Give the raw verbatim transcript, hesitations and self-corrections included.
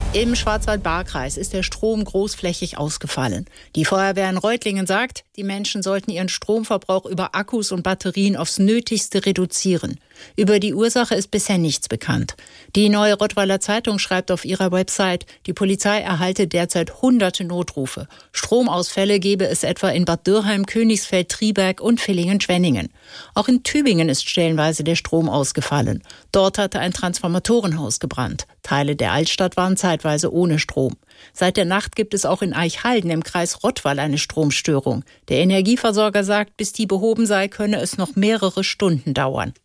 Im Schwarzwald-Baar-Kreis ist der Strom großflächig ausgefallen. Die Feuerwehr in Reutlingen sagt, die Menschen sollten ihren Stromverbrauch über Akkus und Batterien aufs Nötigste reduzieren. Über die Ursache ist bisher nichts bekannt. Die Neue Rottweiler Zeitung schreibt auf ihrer Website, die Polizei erhalte derzeit hunderte Notrufe. Stromausfälle gebe es etwa in Bad Dürrheim, Königsfeld, Triberg und Villingen-Schwenningen. Auch in Tübingen ist stellenweise der Strom ausgefallen. Dort hatte ein Transformatorenhaus gebrannt. Teile der Altstadt waren zeitweise ohne Strom. Seit der Nacht gibt es auch in Eichhalden im Kreis Rottweil eine Stromstörung. Der Energieversorger sagt, bis die behoben sei, könne es noch mehrere Stunden dauern.